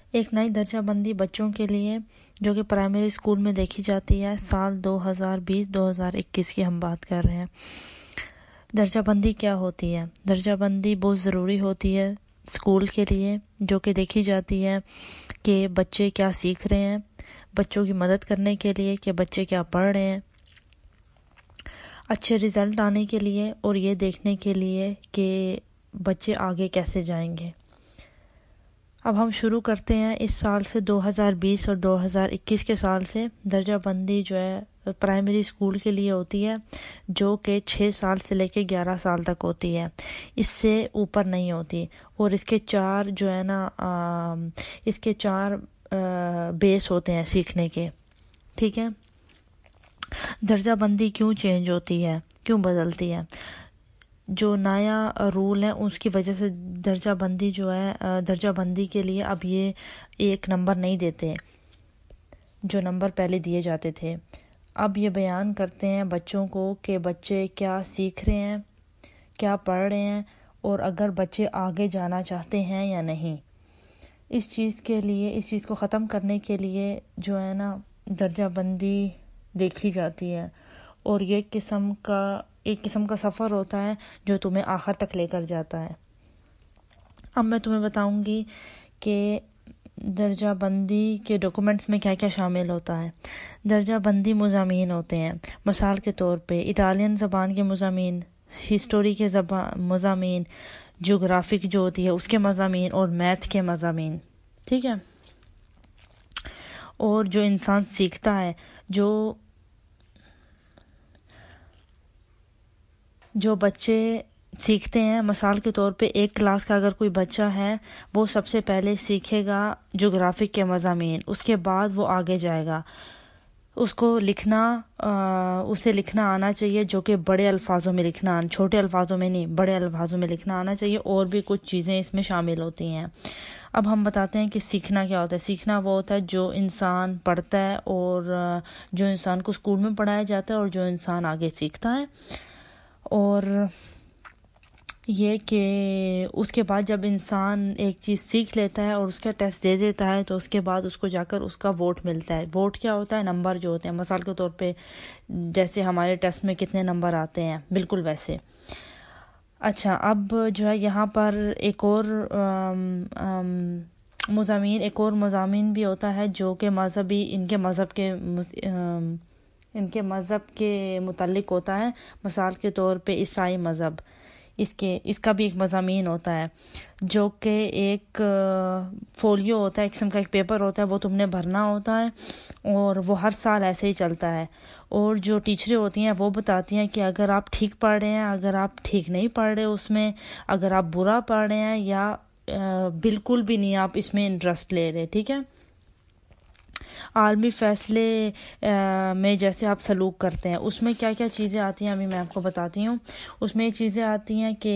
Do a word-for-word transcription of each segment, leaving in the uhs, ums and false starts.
ایک نئی درجہ بندی بچوں کے لیے جو کہ پرائمری اسکول میں دیکھی جاتی ہے، سال دو ہزار بیس دو ہزار اکیس کی ہم بات کر رہے ہیں۔ درجہ بندی کیا ہوتی ہے؟ درجہ بندی بہت ضروری ہوتی ہے اسکول کے لیے، جو کہ دیکھی جاتی ہے کہ بچے کیا سیکھ رہے ہیں، بچوں کی مدد کرنے کے لیے کہ بچے کیا پڑھ رہے ہیں، اچھے رزلٹ آنے کے لیے، اور یہ دیکھنے کے لیے کہ بچے آگے کیسے جائیں گے۔ اب ہم شروع کرتے ہیں اس سال سے، دو ہزار بیس اور دو ہزار اکیس کے سال سے۔ درجہ بندی جو ہے پرائمری اسکول کے لیے ہوتی ہے، جو کہ چھ سال سے لے کے گیارہ سال تک ہوتی ہے، اس سے اوپر نہیں ہوتی، اور اس کے چار جو ہے نا اس کے چار بیس ہوتے ہیں سیکھنے کے، ٹھیک ہے۔ درجہ بندی کیوں چینج ہوتی ہے، کیوں بدلتی ہے؟ جو نیا رول ہے اس کی وجہ سے درجہ بندی جو ہے درجہ بندی کے لیے اب یہ ایک نمبر نہیں دیتے جو نمبر پہلے دیے جاتے تھے۔ اب یہ بیان کرتے ہیں بچوں کو کہ بچے کیا سیکھ رہے ہیں، کیا پڑھ رہے ہیں، اور اگر بچے آگے جانا چاہتے ہیں یا نہیں۔ اس چیز کے لیے اس چیز کو ختم کرنے کے لیے جو ہے نا درجہ بندی دیکھی جاتی ہے، اور یہ قسم کا ایک قسم کا سفر ہوتا ہے جو تمہیں آخر تک لے کر جاتا ہے۔ اب میں تمہیں بتاؤں گی کہ درجہ بندی کے ڈاکومنٹس میں کیا کیا شامل ہوتا ہے۔ درجہ بندی مضامین ہوتے ہیں، مثال کے طور پہ اٹالین زبان کے مضامین، ہسٹوری کے زبان مضامین، جغرافک جو ہوتی ہے اس کے مضامین، اور میتھ کے مضامین، ٹھیک ہے۔ اور جو انسان سیکھتا ہے، جو جو بچے سیکھتے ہیں، مثال کے طور پہ ایک کلاس کا اگر کوئی بچہ ہے، وہ سب سے پہلے سیکھے گا جغرافک کے مضامین، اس کے بعد وہ آگے جائے گا۔ اس کو لکھنا اسے لکھنا آنا چاہیے، جو کہ بڑے الفاظوں میں لکھنا، چھوٹے الفاظوں میں نہیں، بڑے الفاظوں میں لکھنا آنا چاہیے، اور بھی کچھ چیزیں اس میں شامل ہوتی ہیں۔ اب ہم بتاتے ہیں کہ سیکھنا کیا ہوتا ہے۔ سیکھنا وہ ہوتا ہے جو انسان پڑھتا ہے، اور جو انسان کو اسکول میں پڑھایا جاتا ہے، اور جو انسان آگے سیکھتا ہے۔ اور یہ کہ اس کے بعد جب انسان ایک چیز سیکھ لیتا ہے اور اس کا ٹیسٹ دے دیتا ہے، تو اس کے بعد اس کو جا کر اس کا ووٹ ملتا ہے۔ ووٹ کیا ہوتا ہے؟ نمبر جو ہوتے ہیں، مثال کے طور پہ جیسے ہمارے ٹیسٹ میں کتنے نمبر آتے ہیں، بالکل ویسے۔ اچھا، اب جو ہے یہاں پر ایک اور مضامین ایک اور مضامین بھی ہوتا ہے جو کہ مذہبی ان کے مذہب کے ان کے مذہب کے متعلق ہوتا ہے، مثال کے طور پہ عیسائی مذہب، اس کے اس کا بھی ایک مضامین ہوتا ہے، جو کہ ایک فولیو ہوتا ہے، ایک قسم کا ایک پیپر ہوتا ہے، وہ تم نے بھرنا ہوتا ہے، اور وہ ہر سال ایسے ہی چلتا ہے۔ اور جو ٹیچریں ہوتی ہیں وہ بتاتی ہیں کہ اگر آپ ٹھیک پڑھ رہے ہیں، اگر آپ ٹھیک نہیں پڑھ رہے اس میں، اگر آپ برا پڑھ رہے ہیں، یا بالکل بھی نہیں آپ اس میں انٹرسٹ لے رہے، ٹھیک ہے۔ عالمی فیصلے میں جیسے آپ سلوک کرتے ہیں، اس میں کیا کیا چیزیں آتی ہیں ابھی میں آپ کو بتاتی ہوں۔ اس میں یہ چیزیں آتی ہیں کہ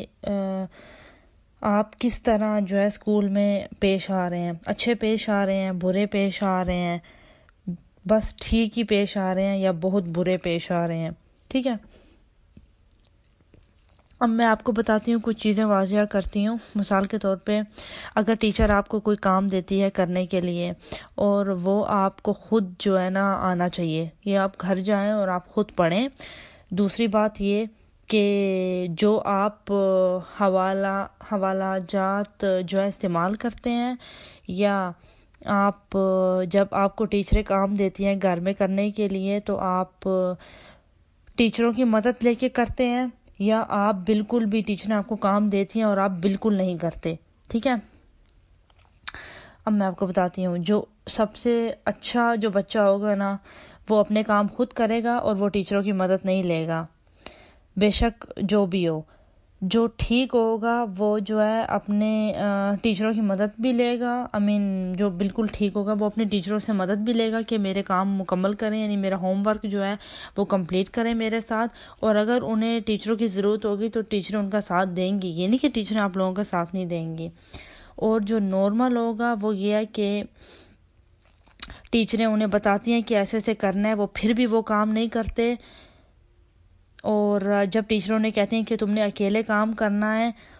آپ کس طرح جو ہے اسکول میں پیش آ رہے ہیں، اچھے پیش آ رہے ہیں، برے پیش آ رہے ہیں، بس ٹھیک ہی پیش آ رہے ہیں، یا بہت برے پیش آ رہے ہیں، ٹھیک ہے۔ اب میں آپ کو بتاتی ہوں، کچھ چیزیں واضح کرتی ہوں۔ مثال کے طور پہ اگر ٹیچر آپ کو کوئی کام دیتی ہے کرنے کے لیے، اور وہ آپ کو خود جو ہے نا آنا چاہیے، یہ آپ گھر جائیں اور آپ خود پڑھیں۔ دوسری بات یہ کہ جو آپ حوالہ حوالہ جات جو ہے استعمال کرتے ہیں، یا آپ جب آپ کو ٹیچریں کام دیتی ہیں گھر میں کرنے کے لیے، تو آپ ٹیچروں کی مدد لے کے کرتے ہیں، یا آپ بالکل بھی ٹیچریں آپ کو کام دیتی ہیں اور آپ بالکل نہیں کرتے، ٹھیک ہے۔ اب میں آپ کو بتاتی ہوں، جو سب سے اچھا جو بچہ ہوگا نا، وہ اپنے کام خود کرے گا اور وہ ٹیچروں کی مدد نہیں لے گا، بے شک جو بھی ہو۔ جو ٹھیک ہوگا وہ جو ہے اپنے ٹیچروں کی مدد بھی لے گا، I mean جو بالکل ٹھیک ہوگا وہ اپنے ٹیچروں سے مدد بھی لے گا کہ میرے کام مکمل کریں، یعنی میرا ہوم ورک جو ہے وہ کمپلیٹ کریں میرے ساتھ، اور اگر انہیں ٹیچروں کی ضرورت ہوگی تو ٹیچریں ان کا ساتھ دیں گی، یہ نہیں کہ ٹیچریں آپ لوگوں کا ساتھ نہیں دیں گی۔ اور جو نارمل ہوگا وہ یہ ہے کہ ٹیچریں انہیں بتاتی ہیں کہ ایسے ایسے کرنا ہے، وہ پھر بھی وہ کام نہیں کرتے، اور جب ٹیچروں نے کہتے ہیں کہ تم نے اکیلے کام کرنا ہے،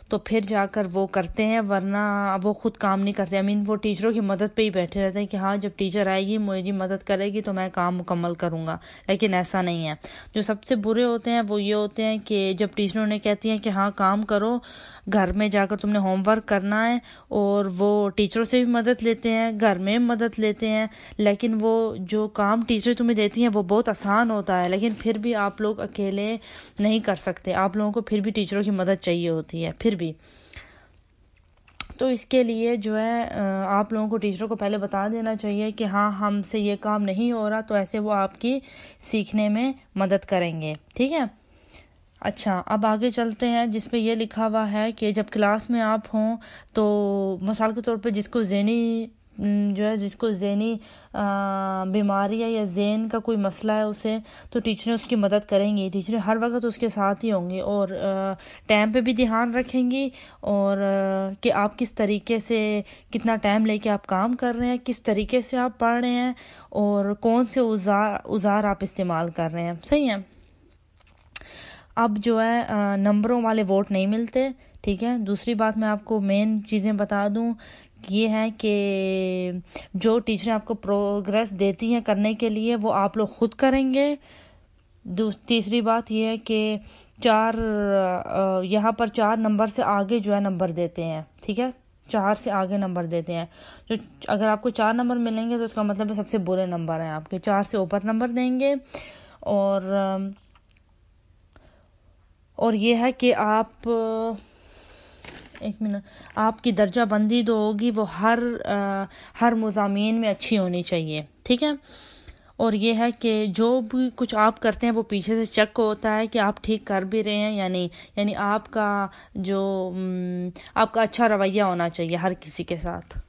تو پھر جا کر وہ کرتے ہیں، ورنہ وہ خود کام نہیں کرتے. آئی مین وہ ٹیچروں کی مدد پہ ہی بیٹھے رہتے ہیں کہ ہاں جب ٹیچر آئے گی میری مدد کرے گی تو میں کام مکمل کروں گا، لیکن ایسا نہیں ہے. جو سب سے برے ہوتے ہیں وہ یہ ہوتے ہیں کہ جب ٹیچروں نے کہتی ہیں کہ ہاں کام کرو، گھر میں جا کر تم نے ہوم ورک کرنا ہے، اور وہ ٹیچروں سے بھی مدد لیتے ہیں، گھر میں مدد لیتے ہیں، لیکن وہ جو کام ٹیچر تمہیں دیتی ہیں وہ بہت آسان ہوتا ہے، لیکن پھر بھی آپ لوگ اکیلے نہیں کر سکتے، آپ لوگوں کو پھر بھی ٹیچروں کی مدد چاہیے ہوتی ہے پھر بھی. تو اس کے لیے جو ہے آپ لوگوں کو ٹیچروں کو پہلے بتا دینا چاہیے کہ ہاں ہم سے یہ کام نہیں ہو رہا، تو ایسے وہ آپ کی سیکھنے میں مدد کریں گے. ٹھیک ہے. اچھا اب آگے چلتے ہیں، جس پہ یہ لکھا ہوا ہے کہ جب کلاس میں آپ ہوں تو مثال کے طور پہ جس کو ذہنی جو ہے جس کو ذہنی بیماری ہے یا ذہن کا کوئی مسئلہ ہے اسے، تو ٹیچریں اس کی مدد کریں گی. ٹیچریں ہر وقت اس کے ساتھ ہی ہوں گی اور ٹائم پہ بھی دھیان رکھیں گی، اور کہ آپ کس طریقے سے کتنا ٹائم لے کے آپ کام کر رہے ہیں، کس طریقے سے آپ پڑھ رہے ہیں، اور کون سے اوزار اوزار آپ استعمال کر رہے ہیں. صحیح ہے. اب جو ہے نمبروں والے ووٹ نہیں ملتے. ٹھیک ہے. دوسری بات میں آپ کو مین چیزیں بتا دوں، یہ ہے کہ جو ٹیچریں آپ کو پروگریس دیتی ہیں کرنے کے لیے وہ آپ لوگ خود کریں گے. تیسری بات یہ ہے کہ چار یہاں پر چار نمبر سے آگے جو ہے نمبر دیتے ہیں. ٹھیک ہے. چار سے آگے نمبر دیتے ہیں. جو اگر آپ کو چار نمبر ملیں گے تو اس کا مطلب سب سے برے نمبر ہیں آپ کے. چار سے اوپر نمبر دیں گے. اور اور یہ ہے کہ آپ ایک منٹ آپ کی درجہ بندی جو ہوگی وہ ہر ہر مضامین میں اچھی ہونی چاہیے. ٹھیک ہے. اور یہ ہے کہ جو بھی کچھ آپ کرتے ہیں وہ پیچھے سے چیک ہوتا ہے کہ آپ ٹھیک کر بھی رہے ہیں یعنی یعنی آپ کا جو آپ کا اچھا رویہ ہونا چاہیے ہر کسی کے ساتھ.